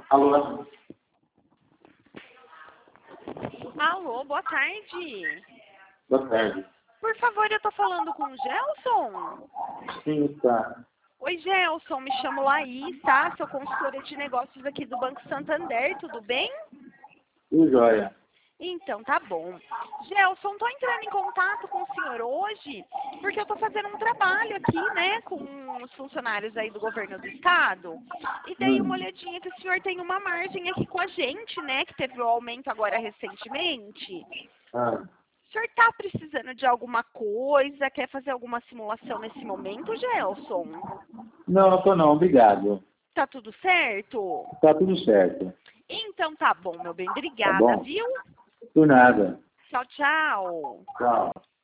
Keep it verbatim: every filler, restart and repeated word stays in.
Alô? Alô, boa tarde. Boa tarde. Por favor, eu tô falando com o Gelson? Sim, tá. Oi, Gelson, me chamo Laís, tá? Sou consultora de negócios aqui do Banco Santander, tudo bem? E joia? Então, tá bom. Gelson, tô entrando em contato com o senhor hoje porque eu tô fazendo um trabalho aqui, né, com os funcionários aí do governo do estado e dei uma Hum. olhadinha que o senhor tem uma margem aqui com a gente, né, que teve o aumento agora recentemente. Ah, O senhor tá precisando de alguma coisa? Quer fazer alguma simulação nesse momento, Gelson? não, não tô não, obrigado. Tá tudo certo? Tá tudo certo. Então tá bom, meu bem. Tá Obrigada, bom? viu? Por nada. Tchau, tchau. Tchau.